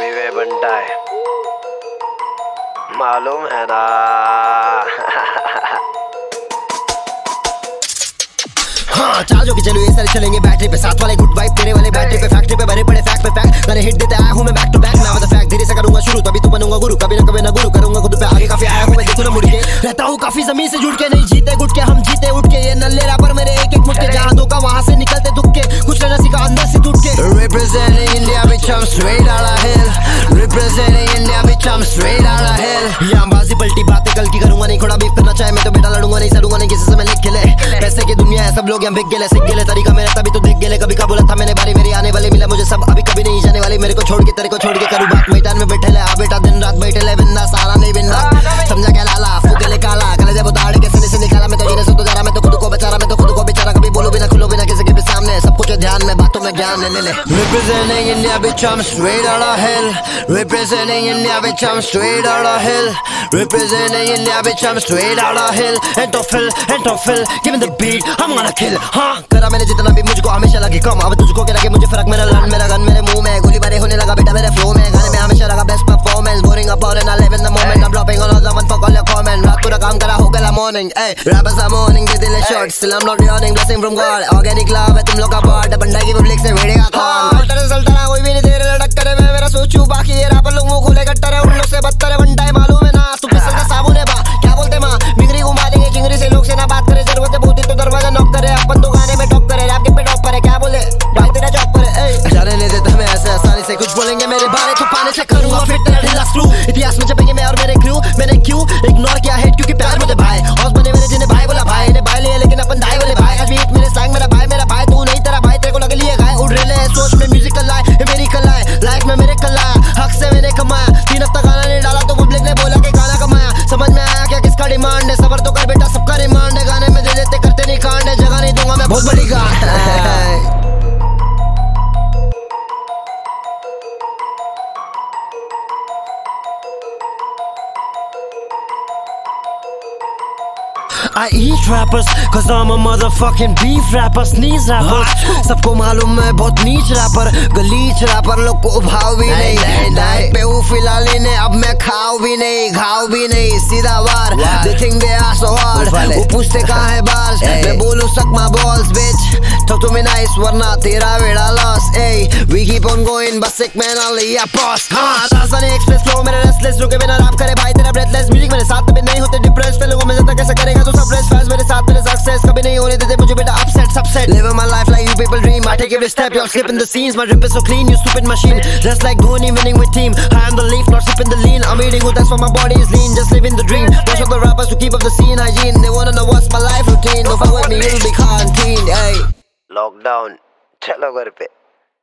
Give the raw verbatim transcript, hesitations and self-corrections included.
Heavy वे बनता है, मालूम है ना। हाँ चार्ज होके चलो ये सारे चलेंगे बैटरी पे, साथ वाले गुड वाइब तेरे वाले बैटरी पे, फैक्ट्री पे भरे पड़े फैक्ट पे फैक्ट, मैंने हिट देते आया हूँ मैं बैक टू बैक, ना फैक्ट धीरे से करूंगा शुरू तभी तो बनूंगा गुरु, कभी ना कभी ना गुरु करूंगा खुद पे आगे, काफी आया हूँ मैं देखो ना मुड़ के, रहता हूँ काफी जमीन से जुड़ के, नहीं जीते गुट के हम जीते उठ के, ये नल्ले रैपर मेरे एक एक मुट्ठे, जहाँ धोखा वहाँ से निकलते दुख के, कुछ रहना सीखा अंदर से टूट के। Representing India bitch I'm straight out of hell, representing India bitch I'm straight out of hell, यहाँ बाजी पलटी बातें कल की करूंगा नहीं, खोड़ा बीफ करना चाहे मैं तो बेटा लड़ूंगा नहीं, सरूंगा नहीं किसी से मैं लिख के ले, पैसे की दुनिया है सब लोग यहाँ बिक गेले सिक गेले, तरीका मेरा तभी तो देख गेले, कभी का बोला था मैंने बारी मेरी आने वाली, मिला मुझे सब अभी कभी नहीं जाने वाली, मेरे को छोड़ के तेरे को छोड़ के करूँ बात, मैदान में बैठे ले आ बेटा दिन रात बैठे ले बिंदा सारा नहीं बिंदा, समझा क्या लाला फूके ले काला कले जब दाढ़ के सने से निकाला, मैं तो जीने से तो जा रहा, मैं तो खुद को बचा रहा, मैं तो खुद को बेचारा, कभी बोलो बिना खुलो बिना किसी के भी सामने, सब कुछ ध्यान में बातों में ज्ञान ले ले। Representing India bitch I'm straight out of hell, representing India bitch I'm straight out of hell, representing India bitch I'm straight out of hell, and of hell and of hell, give me the beat I'm gonna kill, हाँ करा मैंने जितना भी मुझको हमेशा लगे कम, अब तुझको क्या लगे मुझे फर्क, मेरा लन मेरा गन मेरे मुंह में, गोली बारी होने लगा बेटा मेरे फ्लो में, गाने में हमेशा लगा best performance, boring up and I live in the moment, I'm dropping all of them and fuck all your comment, रात पूरा काम करा हो गया morning, ay rappers are morning के दिल short, still I'm not yawning, blessing from God, organic love है तुम लोग का part, बंदा की पब्लिक से वीडियो का कॉल, अल्टर सल्टना कोई भी नहीं तेरे लड़क करे, मैं मेरा सोचूं बाकी ये रैपर लोग मुंह खोले कट्टर है, उन लोग से बदतर है वन टाइम मालूम है ना, तू पिसल का साबुन है बा, क्या बोलते माँ बिगड़ी घुमा देंगे चिंगरी से, लोग से ना बात करे, जरूरत है बहुत ही तो दरवाजा नॉक करे, अपन तो गाने में टॉप करे, रैप के पे टॉप पर है, क्या बोले भाई तेरा जॉब पर है, ए जाने नहीं देता हमें ऐसे आसानी से, कुछ बोलेंगे मेरे बारे तो पाने से करूंगा फिर तेरा ढीला स्क्रू, इतिहास में छपेंगे मैं और मेरे क्रू, मैंने क्यों इग्नोर किया हेट क्योंकि प्यार मुझे भाई, और बने मेरे जिन्हें भाई बोला भाई ने भाई लिए, लेकिन अपन दाई बोले भाई, आज भी मेरे सैंग मेरा भाई मेरा भाई, तू नहीं तेरा भाई तेरे को लगे लिए गाय, उड़ रहे हैं सोच में म्यूजिकल लाए, ये मेरी कला है लाइफ में मेरे कला है, हक से मैंने कमाया, तीन हफ्ता गाना नहीं डाला तो पब्लिक ने बोला कि गाना कमाया, समझ में आया क्या किसका डिमांड है, सबर तो कर बेटा सबका रिमांड है, गाने में दे देते करते नहीं कांड है, जगह नहीं दूंगा मैं बहुत बड़ी गांड है। I eat rappers, cause I'm a motherfucking beef rapper, sneeze rappers, सबको मालूम है बहुत नीच रैपर, गलीच रैपर लोग को भाव भी नहीं, डाइट पे हूँ फिलहाल ने, अब मैं खाओ भी नहीं घाव भी नहीं, सीधा वार, they think they are so hard, वो पूछते कहाँ है बार्स, मैं बोलूँ suck my balls bitch, talk to me nice वरना तेरा बेड़ा loss, ey, we keep on going, बस एक मैंने लिया पॉस, हाँ राजधानी एक्सप्रेस फ्लो मेरे रेस्टलेस, रुके बिना रैप करे भाई तेरा ब्रेथलेस, म्यूजिक मेरे साथ भी नहीं होते डिप्रेस, पे लोगों में ज़्यादा कैसे करेगा तू Fresh fans मेरे साथ मेरे सक्सेस कभी नहीं होने देते मुझे बेटा upset subset, living my life like you people dream, I take every step you're skipping the scenes, my drip is so clean you stupid machine, just like Dhoni winning with team, high on the leaf not sipping the lean, I'm eating good that's why my body is lean, just living the dream, watch all the rappers who keep up the scene hygiene, they wanna know what's my life routine, don't fuck with me you'll be quarantined, hey lockdown चलो घर पे।